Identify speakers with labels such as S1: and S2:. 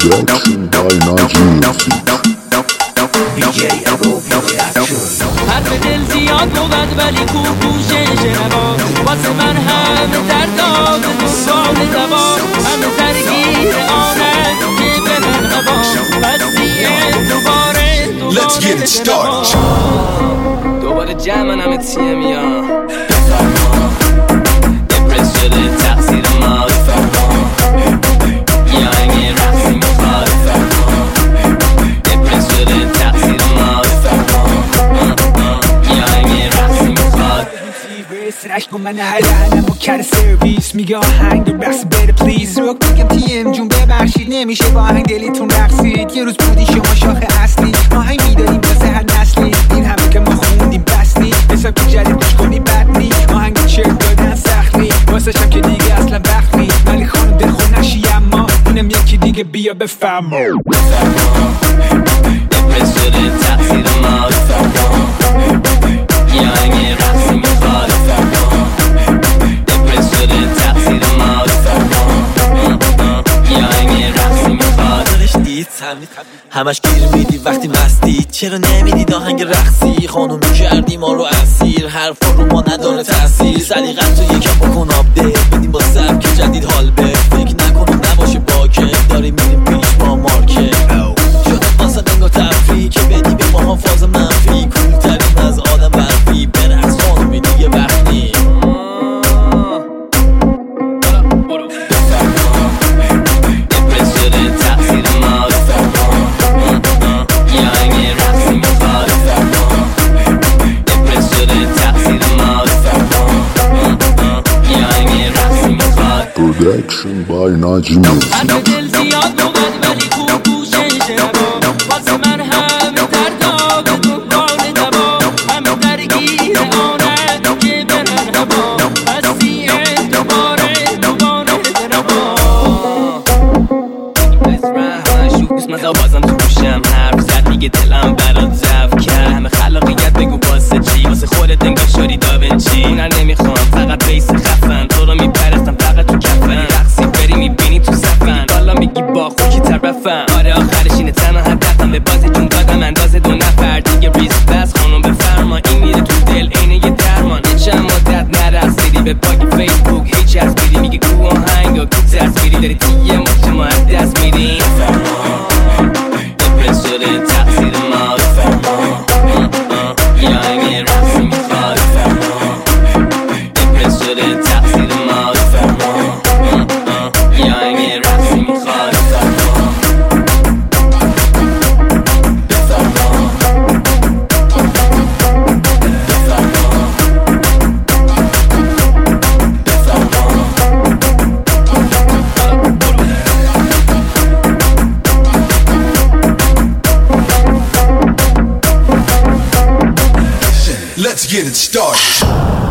S1: Production by Najib.
S2: حرف دل زیاد بود ولی کوکوشه شنوا واسه من همه درداب دنبال دوا همه درگیر آمد که به من هوا بسیه دوباره
S3: Let's get it started.
S2: دوباره جمعن همه تیم یا دپرس شده تقصیر ما یا اینگه رقصی میخواد دپرس شده تقصیر ما یا اینگه رقصی میخواد
S4: سرش کن من هرهنم و کر سرویس میگه آهنگ رقص بره پلیز روک بگم تیم جون ببخشید نمیشه با آهنگ دلیتون رقصید یه روز بودی شما شاخه اصلی آهنگ میداریم واسه هر نسلی این همه که ما خوندیم بسنی حساب که جدید گوش کنی بد نی آهنگ چرک دادن سختی واسه شم که دیگه اصلا وقت نی ولی خانم دلخون نشی اما اینم یکی دیگه بیا بفهمو
S2: دپرس شده تقصیر ما یا اینگه رقصی میخواد دپرس شده تقصیر ما یا اینگه رقصی میخواد
S5: دید همش گیر میدی وقتی مستی چرا نمیدید آهنگ رقصی خانم کردی ما رو اسیر حرفا رو ما نداره تاثیر سلیقت تو یکم بکن آپدیت بدیم با سبک جدید حال به فکر نکنم نباشه باکه داریم میریم پیش با مارکه شده واسه دنگا تفریح که بدی به ما فاز منفی کولترین از آدم برفی برقص خانمی دیگه وقت نی
S2: دپرس شده تقصیر ما یا اینگه رقصی میخواد دپرس شده تقصیر ما یا اینگه رقصی میخواد
S1: Production by Najib.
S2: حرف دل زیاد بود ولی کوکوشه شنوا واسه من همه درداب دنبال دوا همه درگیر آنه که برن هوا هستیه دوباره دروا شوکوس من بازم تو گوشم حرف زد دیگه دلم برات ضعف کرد همه خلاقیت بگو واسه چی واسه خودت انگار شدی داونچی هنر نمیخوام فقط بیس خفن تو رو میپرستم فقط تو کفن رقصی بری میبینی تو صفن بالا میگی با خوکی طرفم آره آخرش اینه تنها هدفم به بازی جون دادم اندازه دو نفر دیگه ریز بس خانم بفرما این میره تو دل اینه یه درمان یه چند مدت نرقصیدی به باگ فیسبوک هیچ چسبیدی میگه کو آهنگ و تو تصویری داری تیه مچ ما از دست میدی دپرس شده تقصیر ما یا اینگه رقصی میخواد دپرس شده تقصیر ما یا اینگه رقصی میخواد
S3: Let's get it started.